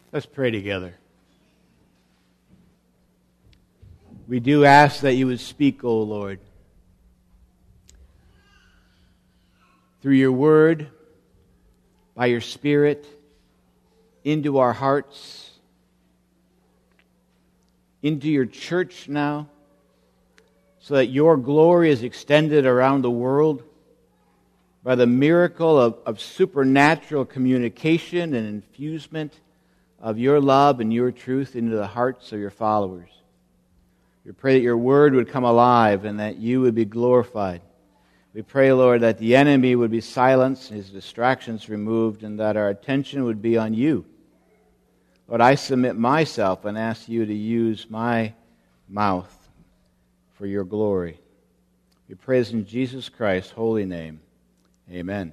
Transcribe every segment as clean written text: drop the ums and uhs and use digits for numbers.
Let's pray together. We do ask that you would speak, O Lord, through your word, by your Spirit, into our hearts, into your church now, so that your glory is extended around the world by the miracle of supernatural communication and infusement of your love and your truth into the hearts of your followers. We pray that your word would come alive and that you would be glorified. We pray, Lord, that the enemy would be silenced, his distractions removed, and that our attention would be on you. Lord, I submit myself and ask you to use my mouth for your glory. We pray this in Jesus Christ's holy name. Amen.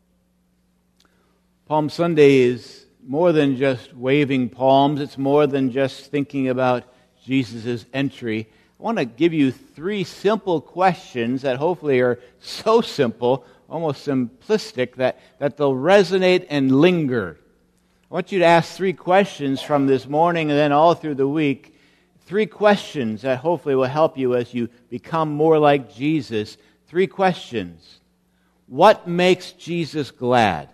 Palm Sunday is more than just waving palms. It's more than just thinking about Jesus' entry. I want to give you 3 simple questions that hopefully are so simple, almost simplistic, that they'll resonate and linger. I want you to ask 3 questions from this morning and then all through the week. 3 questions that hopefully will help you as you become more like Jesus. 3 questions. What makes Jesus glad?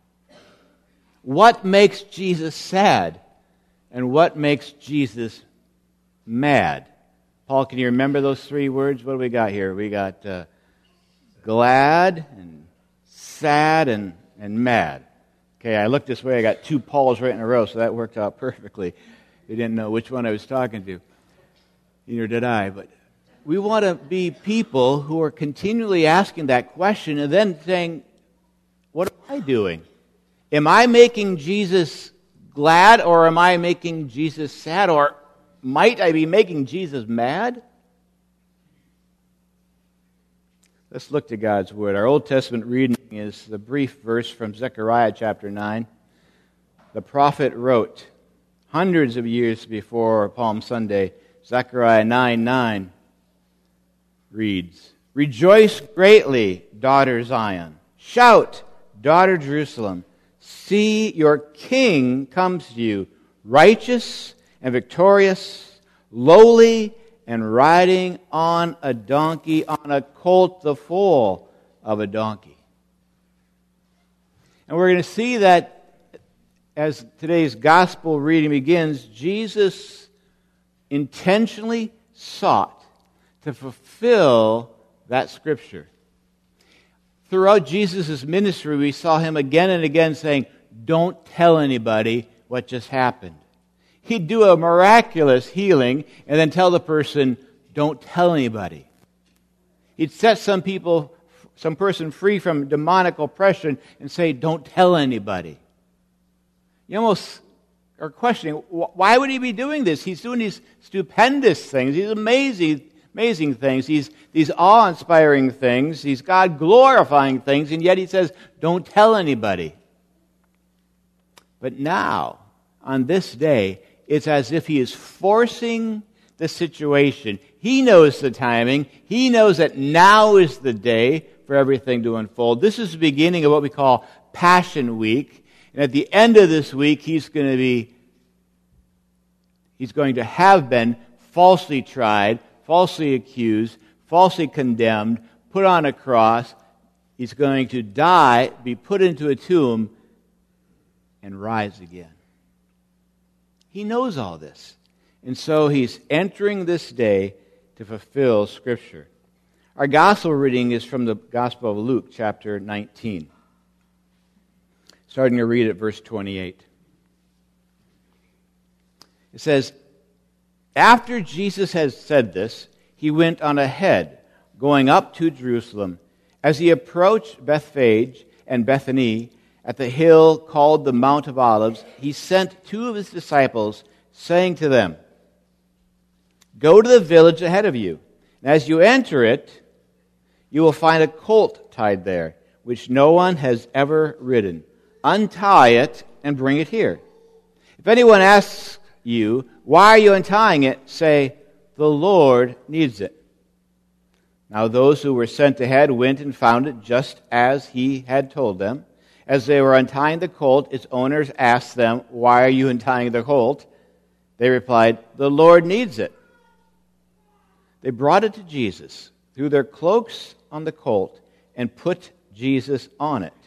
What makes Jesus sad? And what makes Jesus mad? Paul, can you remember those 3 words? What do we got here? We got glad and sad and mad. Okay, I looked this way. I got 2 Pauls right in a row, so that worked out perfectly. You didn't know which one I was talking to. Neither did I. But we want to be people who are continually asking that question and then saying, what am I doing? Am I making Jesus glad, or am I making Jesus sad, or might I be making Jesus mad? Let's look to God's Word. Our Old Testament reading is the brief verse from Zechariah chapter 9. The prophet wrote, hundreds of years before Palm Sunday, Zechariah 9:9 reads, "Rejoice greatly, daughter Zion. Shout, daughter Jerusalem. See, your king comes to you, righteous and victorious, lowly and riding on a donkey, on a colt, the foal of a donkey." And we're going to see that as today's gospel reading begins, Jesus intentionally sought to fulfill that scripture. Throughout Jesus' ministry, we saw him again and again saying, don't tell anybody what just happened. He'd do a miraculous healing and then tell the person, don't tell anybody. He'd set some person free from demonic oppression and say, don't tell anybody. You almost are questioning, why would he be doing this? He's doing these stupendous things, these amazing things, these awe-inspiring things, these God-glorifying things, and yet he says, don't tell anybody. But now, on this day, it's as if he is forcing the situation. He knows the timing. He knows that now is the day for everything to unfold. This is the beginning of what we call Passion Week. And at the end of this week, he's going to have been falsely tried, falsely accused, falsely condemned, put on a cross. He's going to die, be put into a tomb, and rise again. He knows all this. And so he's entering this day to fulfill Scripture. Our gospel reading is from the Gospel of Luke, chapter 19. Starting to read at verse 28. It says, "After Jesus had said this, he went on ahead, going up to Jerusalem. As he approached Bethphage and Bethany, at the hill called the Mount of Olives, he sent 2 of his disciples, saying to them, 'Go to the village ahead of you, and as you enter it, you will find a colt tied there, which no one has ever ridden. Untie it and bring it here. If anyone asks you, why are you untying it? Say, the Lord needs it.' Now those who were sent ahead went and found it just as he had told them. As they were untying the colt, its owners asked them, "Why are you untying the colt?" They replied, "The Lord needs it." They brought it to Jesus, threw their cloaks on the colt, and put Jesus on it.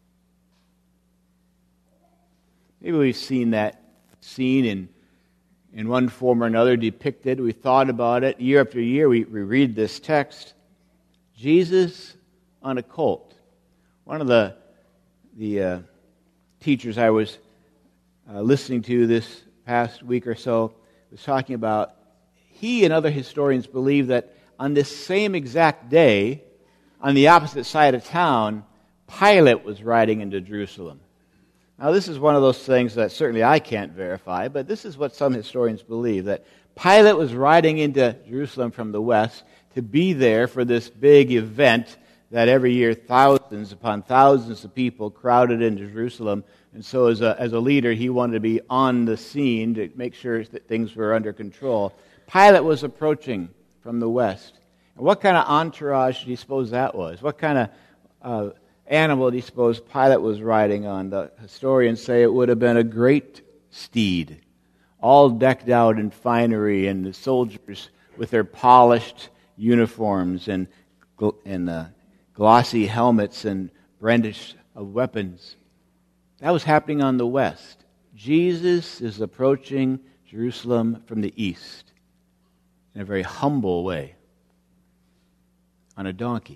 Maybe we've seen that scene in one form or another depicted. We thought about it. Year after year, we read this text. Jesus on a colt. One of the teachers I was listening to this past week or so was talking about, he and other historians believe that on this same exact day, on the opposite side of town, Pilate was riding into Jerusalem. Now, this is one of those things that certainly I can't verify, but this is what some historians believe, that Pilate was riding into Jerusalem from the west to be there for this big event that every year thousands upon thousands of people crowded into Jerusalem. And so as a leader, he wanted to be on the scene to make sure that things were under control. Pilate was approaching from the west. And what kind of entourage do you suppose that was? What kind of animal do you suppose Pilate was riding on? The historians say it would have been a great steed, all decked out in finery, and the soldiers with their polished uniforms and glossy helmets and brandish of weapons. That was happening on the west. Jesus is approaching Jerusalem from the east in a very humble way on a donkey.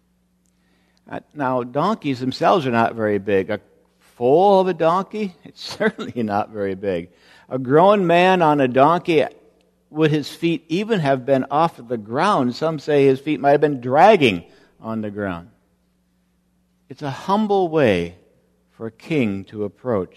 Now, donkeys themselves are not very big. A foal of a donkey? It's certainly not very big. A grown man on a donkey, would his feet even have been off the ground? Some say his feet might have been dragging on the ground. It's a humble way for a king to approach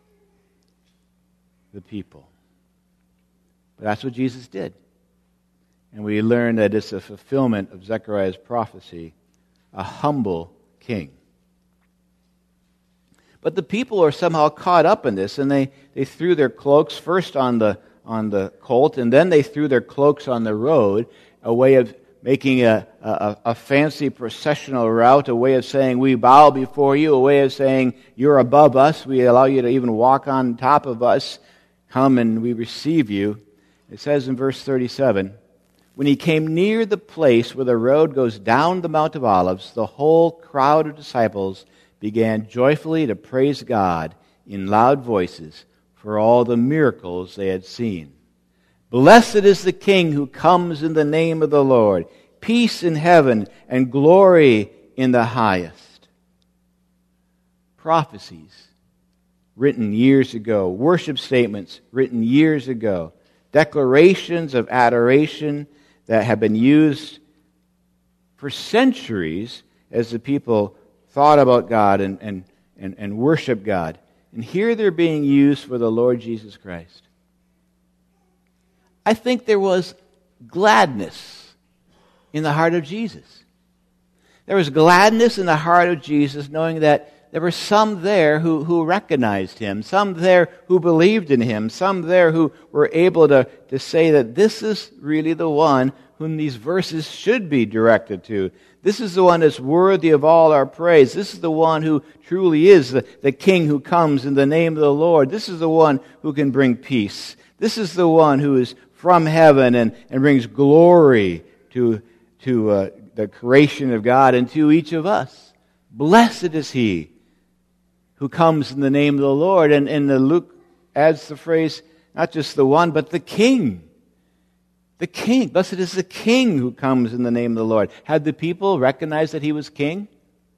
the people. But that's what Jesus did. And we learn that it's a fulfillment of Zechariah's prophecy, a humble king. But the people are somehow caught up in this, and they threw their cloaks first on the colt, and then they threw their cloaks on the road, a way of making a fancy processional route, a way of saying, we bow before you, a way of saying, you're above us, we allow you to even walk on top of us, come and we receive you. It says in verse 37, when he came near the place where the road goes down the Mount of Olives, the whole crowd of disciples began joyfully to praise God in loud voices for all the miracles they had seen. Blessed is the King who comes in the name of the Lord. Peace in heaven and glory in the highest. Prophecies written years ago, worship statements written years ago, declarations of adoration that have been used for centuries as the people thought about God and worshiped God. And here they're being used for the Lord Jesus Christ. I think there was gladness in the heart of Jesus. There was gladness in the heart of Jesus knowing that there were some there who recognized him, some there who believed in him, some there who were able to say that this is really the one whom these verses should be directed to. This is the one that's worthy of all our praise. This is the one who truly is the King who comes in the name of the Lord. This is the one who can bring peace. This is the one who is from heaven and brings glory to the creation of God and to each of us. Blessed is he who comes in the name of the Lord. And Luke adds the phrase, not just the one, but the King. The King. Blessed is the King who comes in the name of the Lord. Had the people recognized that he was King?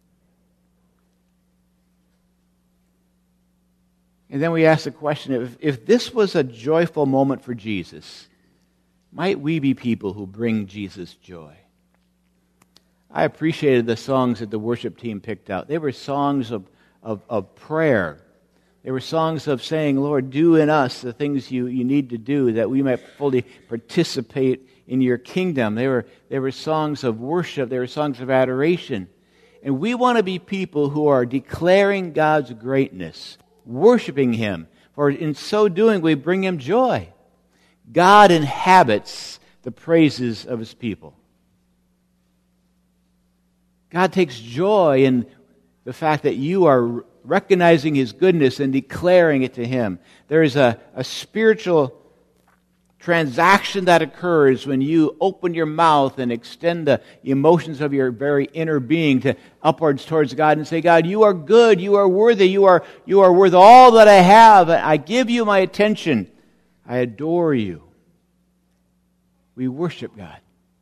And then we ask the question, if this was a joyful moment for Jesus, might we be people who bring Jesus joy? I appreciated the songs that the worship team picked out. They were songs of prayer. They were songs of saying, Lord, do in us the things you need to do that we might fully participate in your kingdom. They were songs of worship. They were songs of adoration. And we want to be people who are declaring God's greatness, worshiping him. For in so doing, we bring him joy. God inhabits the praises of his people. God takes joy in the fact that you are recognizing His goodness and declaring it to Him. There is a spiritual transaction that occurs when you open your mouth and extend the emotions of your very inner being to upwards towards God and say, God, you are good, you are worthy, you are worth all that I have. I give you my attention. I adore you. We worship God.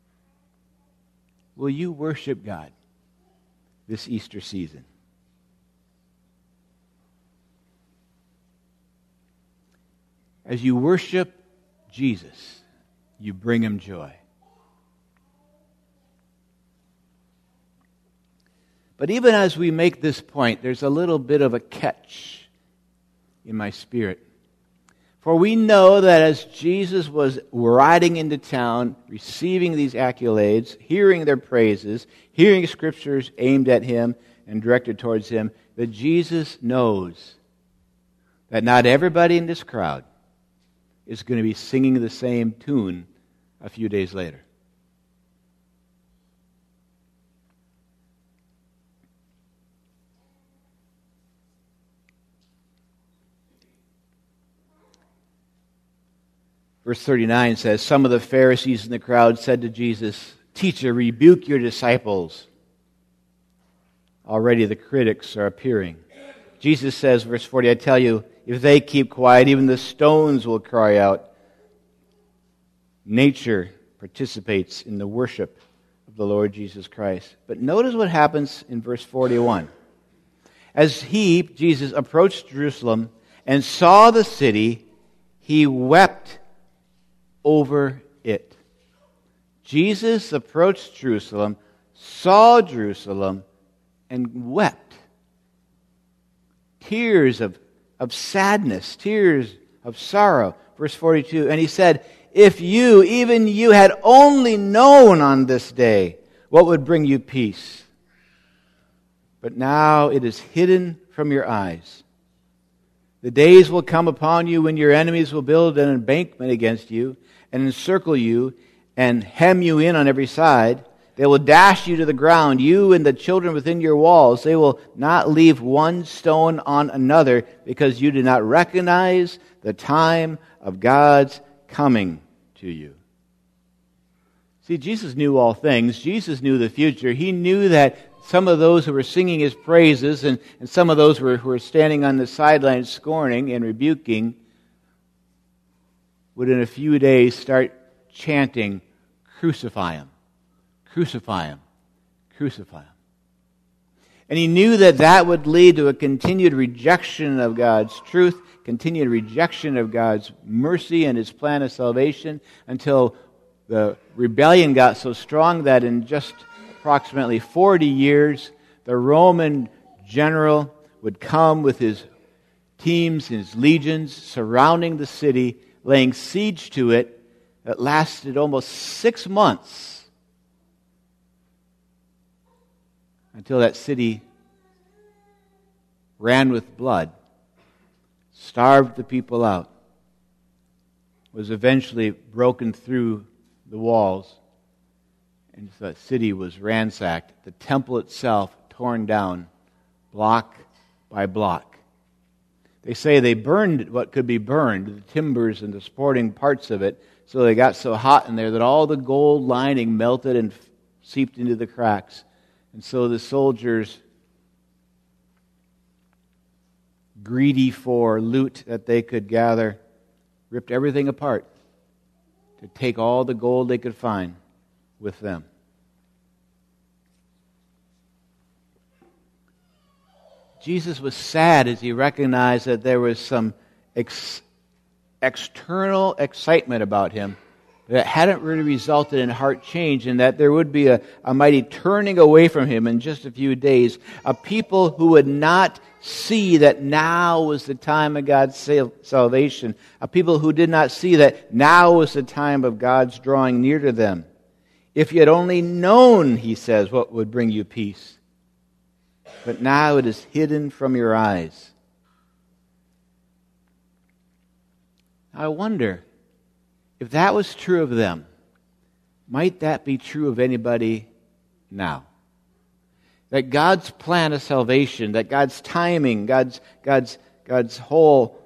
Will you worship God this Easter season? As you worship Jesus, you bring Him joy. But even as we make this point, there's a little bit of a catch in my spirit. For we know that as Jesus was riding into town, receiving these accolades, hearing their praises, hearing scriptures aimed at Him and directed towards Him, that Jesus knows that not everybody in this crowd is going to be singing the same tune a few days later. Verse 39 says, some of the Pharisees in the crowd said to Jesus, Teacher, rebuke your disciples. Already the critics are appearing. Jesus says, verse 40, I tell you, if they keep quiet, even the stones will cry out. Nature participates in the worship of the Lord Jesus Christ. But notice what happens in verse 41. As he, Jesus, approached Jerusalem and saw the city, he wept over it. Jesus approached Jerusalem, saw Jerusalem, and wept. Tears of sadness, tears of sorrow. Verse 42, and he said, if you, even you, had only known on this day what would bring you peace. But now it is hidden from your eyes. The days will come upon you when your enemies will build an embankment against you and encircle you and hem you in on every side. They will dash you to the ground, you and the children within your walls. They will not leave one stone on another because you do not recognize the time of God's coming to you. See, Jesus knew all things. Jesus knew the future. He knew that some of those who were singing His praises and some of those who were standing on the sidelines scorning and rebuking would in a few days start chanting, crucify Him. Crucify Him. Crucify Him. And He knew that that would lead to a continued rejection of God's truth, continued rejection of God's mercy and His plan of salvation until the rebellion got so strong that in just approximately 40 years, the Roman general would come with his teams, his legions, surrounding the city, laying siege to it. That lasted almost 6 months. Until that city ran with blood, starved the people out, was eventually broken through the walls, and the city was ransacked. The temple itself torn down, block by block. They say they burned what could be burned, the timbers and the supporting parts of it, so they got so hot in there that all the gold lining melted and seeped into the cracks. And so the soldiers, greedy for loot that they could gather, ripped everything apart to take all the gold they could find with them. Jesus was sad as He recognized that there was some external excitement about Him that hadn't really resulted in heart change, and that there would be a mighty turning away from Him in just a few days. A people who would not see that now was the time of God's salvation. A people who did not see that now was the time of God's drawing near to them. If you had only known, He says, what would bring you peace. But now it is hidden from your eyes. I wonder, if that was true of them, might that be true of anybody now? That God's plan of salvation, that God's timing, God's whole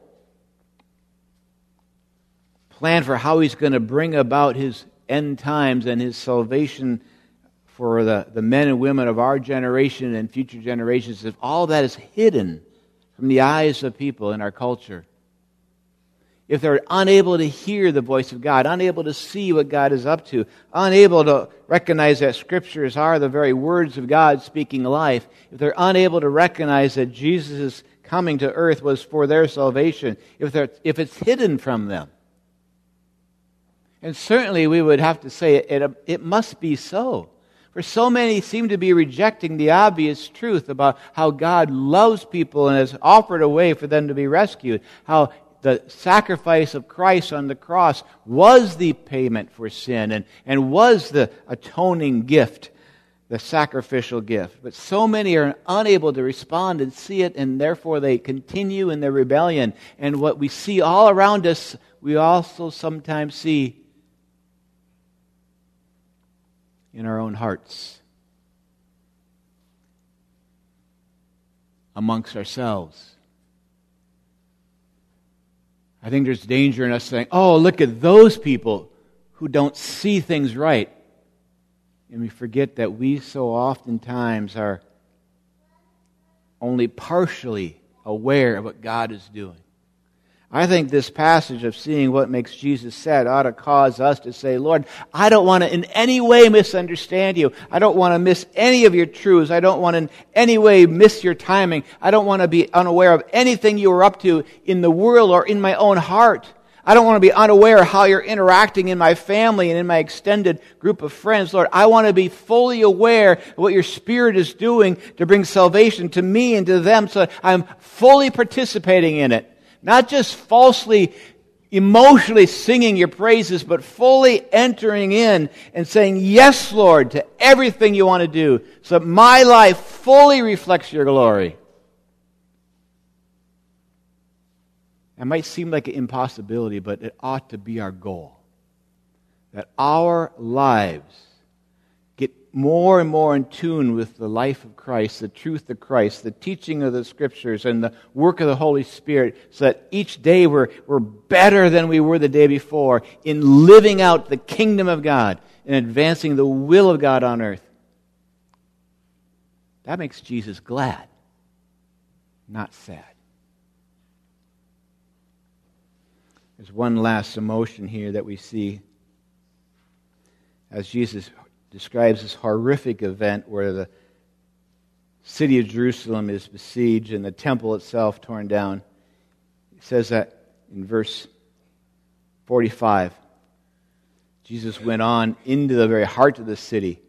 plan for how He's going to bring about His end times and His salvation for the men and women of our generation and future generations, if all that is hidden from the eyes of people in our culture, if they're unable to hear the voice of God, unable to see what God is up to, unable to recognize that Scriptures are the very words of God speaking life, if they're unable to recognize that Jesus' coming to earth was for their salvation, if it's hidden from them, and certainly we would have to say it must be so. For so many seem to be rejecting the obvious truth about how God loves people and has offered a way for them to be rescued, how the sacrifice of Christ on the cross was the payment for sin and was the atoning gift, the sacrificial gift. But so many are unable to respond and see it, and therefore they continue in their rebellion. And what we see all around us, we also sometimes see in our own hearts, amongst ourselves. I think there's danger in us saying, oh, look at those people who don't see things right. And we forget that we so oftentimes are only partially aware of what God is doing. I think this passage of seeing what makes Jesus sad ought to cause us to say, Lord, I don't want to in any way misunderstand you. I don't want to miss any of your truths. I don't want to in any way miss your timing. I don't want to be unaware of anything you are up to in the world or in my own heart. I don't want to be unaware of how you're interacting in my family and in my extended group of friends. Lord, I want to be fully aware of what your Spirit is doing to bring salvation to me and to them so that I'm fully participating in it. Not just falsely, emotionally singing your praises, but fully entering in and saying, yes, Lord, to everything you want to do, so that my life fully reflects your glory. It might seem like an impossibility, but it ought to be our goal. That our lives get more and more in tune with the life of Christ, the truth of Christ, the teaching of the Scriptures, and the work of the Holy Spirit, so that each day we're better than we were the day before in living out the kingdom of God and advancing the will of God on earth. That makes Jesus glad, not sad. There's one last emotion here that we see as Jesus describes this horrific event where the city of Jerusalem is besieged and the temple itself torn down. He says that in verse 45. Jesus went on into the very heart of the city.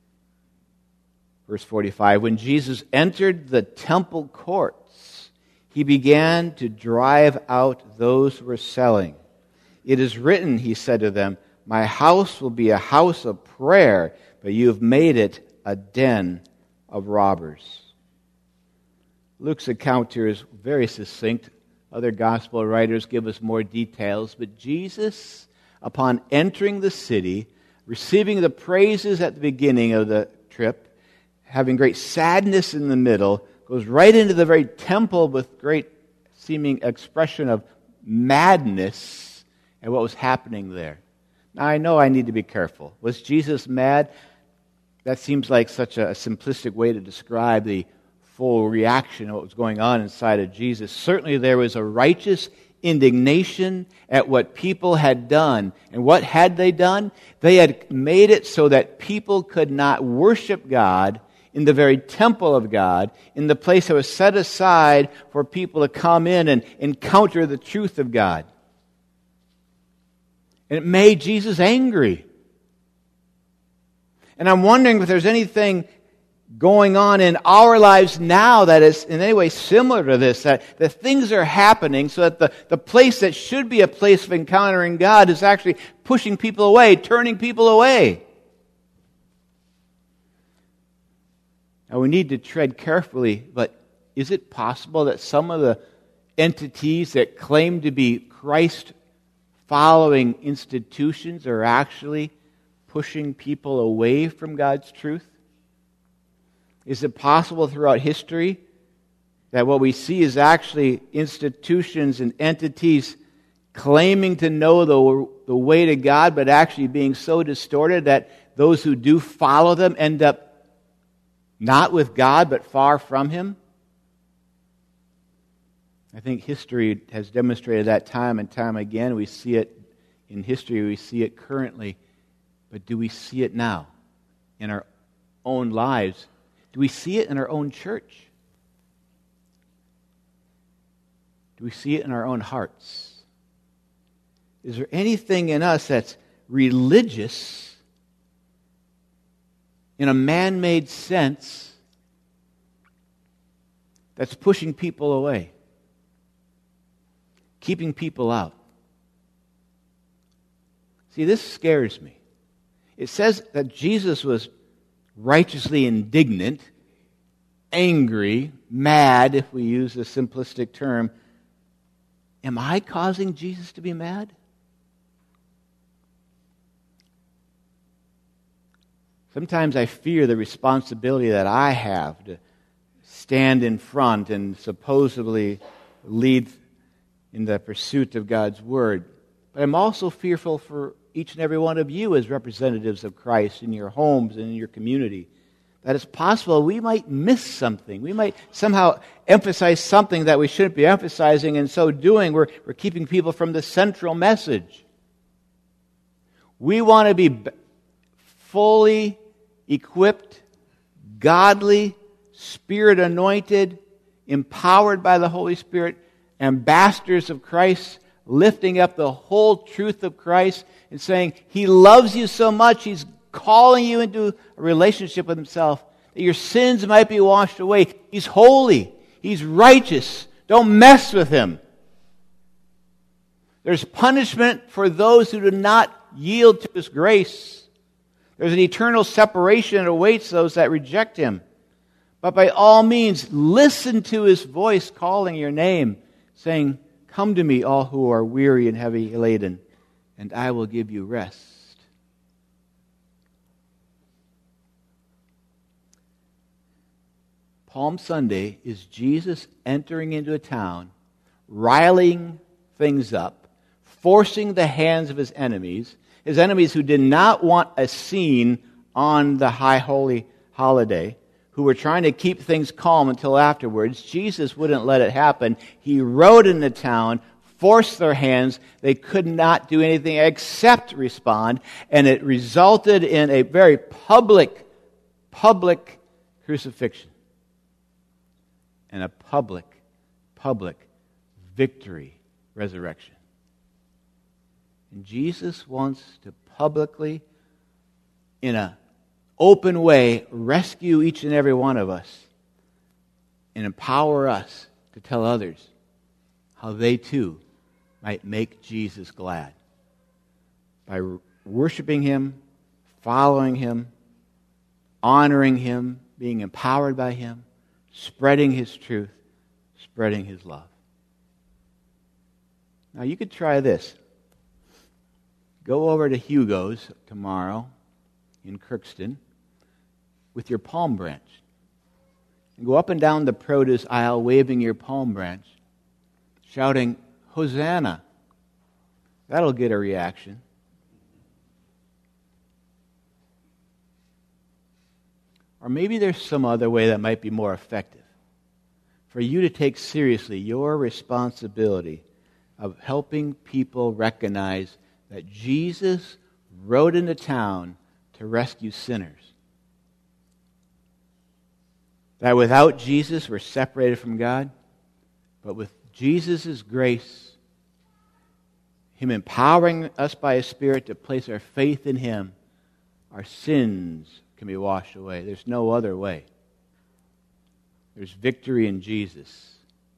Verse 45, when Jesus entered the temple courts, he began to drive out those who were selling. It is written, he said to them, my house will be a house of prayer, but you have made it a den of robbers. Luke's account here is very succinct. Other gospel writers give us more details, but Jesus, upon entering the city, receiving the praises at the beginning of the trip, having great sadness in the middle, goes right into the very temple with great seeming expression of madness at what was happening there. Now, I know I need to be careful. Was Jesus mad? That seems like such a simplistic way to describe the full reaction of what was going on inside of Jesus. Certainly there was a righteous indignation at what people had done. And what had they done? They had made it so that people could not worship God in the very temple of God, in the place that was set aside for people to come in and encounter the truth of God. And it made Jesus angry. And I'm wondering if there's anything going on in our lives now that is in any way similar to this, that things are happening so that the place that should be a place of encountering God is actually pushing people away, turning people away. Now we need to tread carefully, but is it possible that some of the entities that claim to be Christ following institutions are actually pushing people away from God's truth? Is it possible throughout history that what we see is actually institutions and entities claiming to know the way to God, but actually being so distorted that those who do follow them end up not with God, but far from Him? I think history has demonstrated that time and time again. We see it in history, we see it currently. But do we see it now in our own lives? Do we see it in our own church? Do we see it in our own hearts? Is there anything in us that's religious in a man-made sense that's pushing people away, keeping people out? See, this scares me. It says that Jesus was righteously indignant, angry, mad, if we use a simplistic term. Am I causing Jesus to be mad? Sometimes I fear the responsibility that I have to stand in front and supposedly lead in the pursuit of God's Word. But I'm also fearful for each and every one of you as representatives of Christ in your homes and in your community, that it's possible we might miss something. We might somehow emphasize something that we shouldn't be emphasizing. In so doing, we're keeping people from the central message. We want to be fully equipped, godly, Spirit-anointed, empowered by the Holy Spirit, ambassadors of Christ, lifting up the whole truth of Christ and saying, He loves you so much, He's calling you into a relationship with Himself, that your sins might be washed away. He's holy. He's righteous. Don't mess with Him. There's punishment for those who do not yield to His grace. There's an eternal separation that awaits those that reject Him. But by all means, listen to His voice calling your name, saying, Come to me, all who are weary and heavy laden, and I will give you rest. Palm Sunday is Jesus entering into a town, riling things up, forcing the hands of His enemies who did not want a scene on the high holy holiday, who were trying to keep things calm until afterwards. Jesus wouldn't let it happen. He rode into town, forced their hands. They could not do anything except respond, and it resulted in a very public crucifixion and a public victory, resurrection. And Jesus wants to publicly, in an open way, rescue each and every one of us and empower us to tell others how they too might make Jesus glad by worshiping Him, following Him, honoring Him, being empowered by Him, spreading His truth, spreading His love. Now you could try this. Go over to Hugo's tomorrow in Crookston with your palm branch. And go up and down the produce aisle waving your palm branch, shouting, Hosanna. That'll get a reaction. Or maybe there's some other way that might be more effective for you to take seriously your responsibility of helping people recognize that Jesus rode into town to rescue sinners. That without Jesus, we're separated from God. But with Jesus' grace, Him empowering us by His Spirit to place our faith in Him, our sins can be washed away. There's no other way. There's victory in Jesus.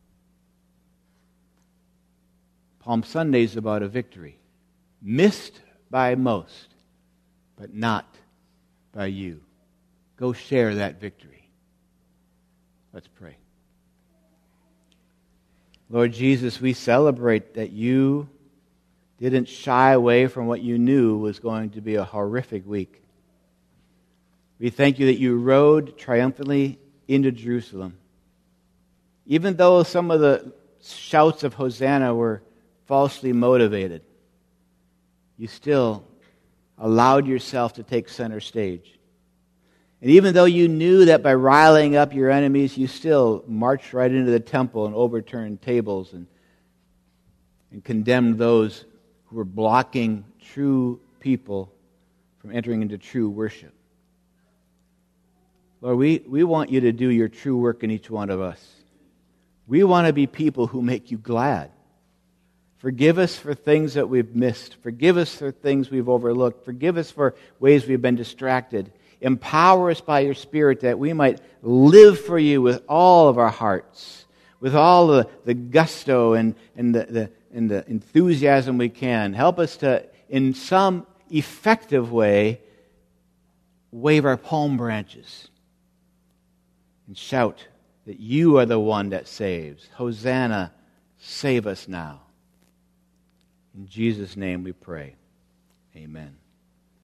Palm Sunday is about a victory. Missed by most, but not by you. Go share that victory. Let's pray. Lord Jesus, we celebrate that You didn't shy away from what You knew was going to be a horrific week. We thank you that you rode triumphantly into Jerusalem. Even though some of the shouts of Hosanna were falsely motivated, you still allowed yourself to take center stage. And even though you knew that by riling up your enemies, you still marched right into the temple and overturned tables and condemned those who were blocking true people from entering into true worship. Lord, we want you to do your true work in each one of us. We want to be people who make you glad. Forgive us for things that we've missed. Forgive us for things we've overlooked. Forgive us for ways we've been distracted. Empower us by your Spirit that we might live for you with all of our hearts, with all the gusto and the enthusiasm we can. Help us to, in some effective way, wave our palm branches and shout that you are the one that saves. Hosanna, save us now. In Jesus' name we pray. Amen.